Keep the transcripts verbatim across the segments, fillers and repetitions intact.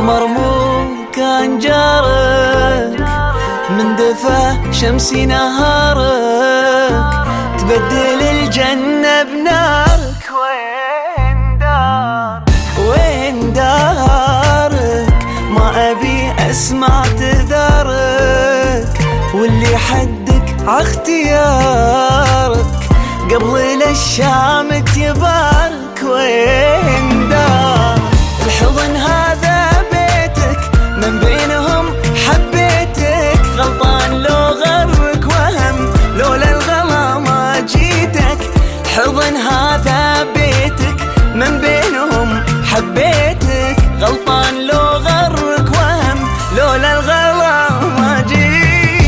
مرموم كان جارك، من دفا شمسي نهارك، تبدل الجنة بنارك. وين دارك وين دارك، ما أبي أسمع تذارك، واللي حدك عاختيارك، قبل الشام تبارك. وين دارك، الحضن هذا بيتك، من بينهم حبيتك، غلطان لو غرك وهم، لولا الغلا ما جيتك. الحضن هذا بيتك، من بينهم حبيتك، غلطان لو غرك وهم، لولا الغلا ما جيتك.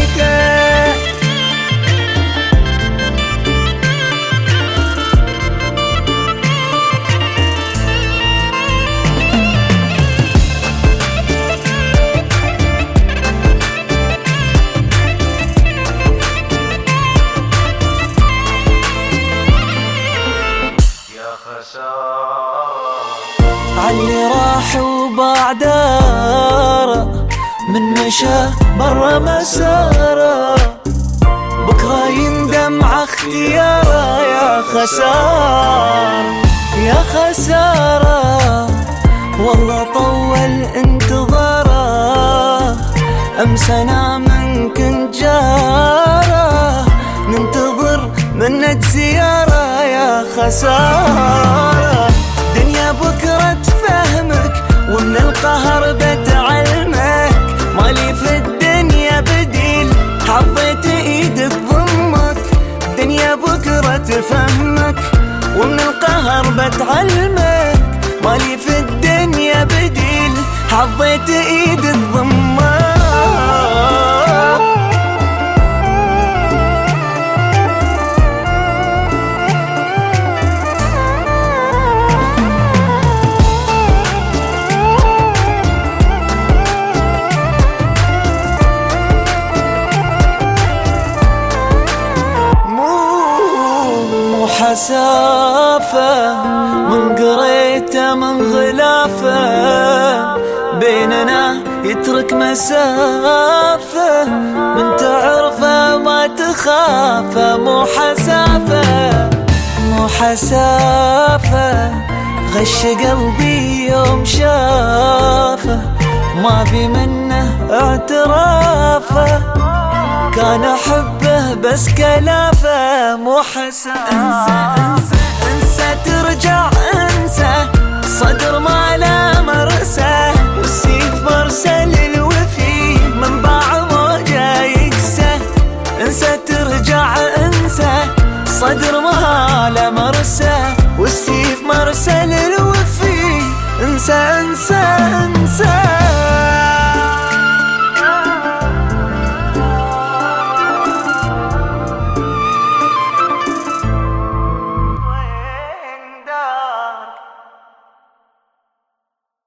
عاللي راح وباع داره، من مشى برا مساره، بكرة يندم ع اختياره. يا خسارة يا خسارة، والله طول انتظاره، امس انا من كنت جاره، ننتظر منك زيارة. يا خسارة، دنيا بكرة تفهمك، ومن القهر بتعلمك، مالي في الدنيا بديل، حظيت ايدك ضمك. دنيا بكرة تفهمك، ومن القهر بتعلمك، مالي في الدنيا بديل، حظيت ايدك ضمك. حسافة من قريته من غلافة، بيننا يترك مسافة، من تعرفه ما تخافه. مو حسافة مو حسافة، غش قلبي يوم شافه، ما بي منه اعترافه، كان أحبه بس كلافه. مو حسافة، انسى انسى انسى ترجع انسى، صدر ما لا مرسى، والسيف مرسل الوفي، من باع موجه يكسى. انسى ترجع انسى، صدر ما لا مرسى، والسيف مرسل الوفي. انسى انسى, انسى